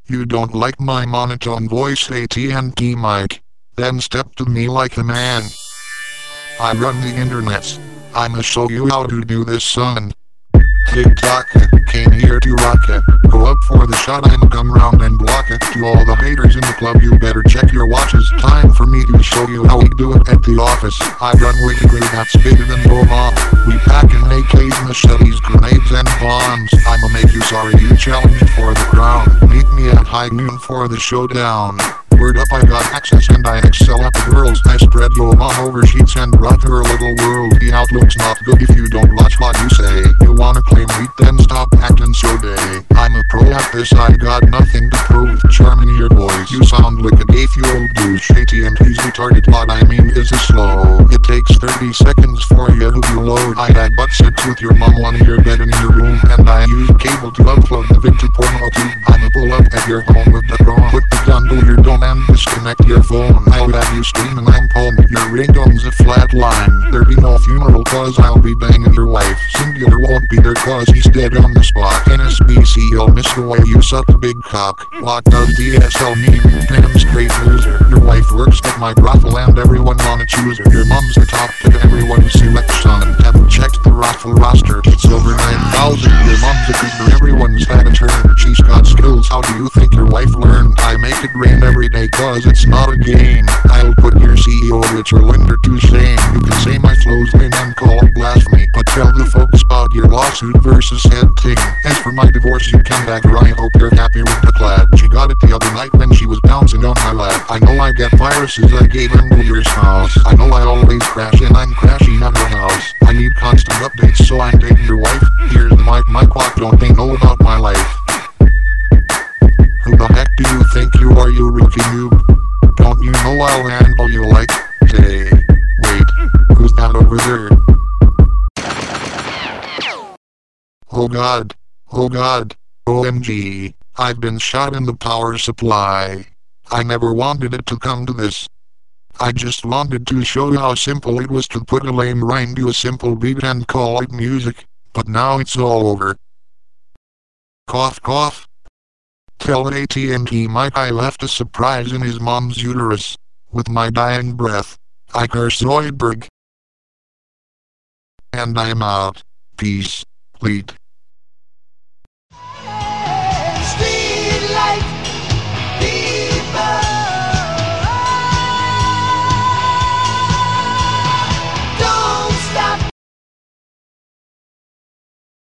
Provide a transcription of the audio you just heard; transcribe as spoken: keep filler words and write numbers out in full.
You don't like my monotone voice, A T and T Mike? Then step to me like a man. I run the internets. I'ma show you how to do this, son. TikTok, came here to rock it. Go up for the shot, I'ma come round and block it. To all the haters in the club, you better check your watches. Time for me to show you how we do it at the office. I run wicked great, that's bigger than Roma. We packin' A Ks, machetes, grenades, and bombs. I'ma make you sorry you challenged for the crown. Meet me at high noon for the showdown. Word up, I got access and I excel at the girls. I spread your mom over sheets and rock her little world. The outlook's not good if you don't watch what you say. You wanna claim weak, then stop acting so gay. I'm a pro at this, I got nothing to prove. Charming your voice, you sound like a gay-fueled douche. A T and T's retarded, what I mean is a slow. It takes thirty seconds for you to load. I had butt sex with your mom on your bed in your room, and I used cable to upload the vid to porno tube. I'ma pull up at your home with the drone, put the gun to your dome and disconnect your phone. I'll have you screaming I'm home. Your ringtone's a flat line. There be no funeral cause I'll be banging your wife. Singular won't be there cause he's dead on the spot. N S B C, you'll miss the way you suck a big cock. What does D S L mean? Damn straight loser. Your wife works at my brothel and everyone wanna choose her. Your mom's the top pick, everyone's selection. Haven't checked the raffle roster, it's over nine thousand. Your mom's a cougar, everyone's had a turn. She's got skills, how do you think your wife learned? I make it rain every day cause it's not a game. I'll put your C E O Richard Linder to shame. You can say my flow's lame and call it blasphemy, but tell the folks about your lawsuit versus head ting. As for my divorce, you can back her, I hope you're happy with the clad. She got it the other night when she was bouncing on my lap. I know I get viruses, I gave them to your spouse. I know I always crash and I'm crashing at your house. I need constant updates so I'm dating your wife. Here's the mic, my quack, don't they know about my life? Who the heck do you think you are, you rookie noob? Don't you know I'll handle you like, hey, wait, who's that over there? Oh god, oh god, O M G, I've been shot in the power supply. I never wanted it to come to this. I just wanted to show how simple it was to put a lame rhyme to a simple beat and call it music, but now it's all over. Cough cough. Tell A T and T Mike I left a surprise in his mom's uterus. With my dying breath, I curse Zoidberg. And I'm out. Peace. Lead.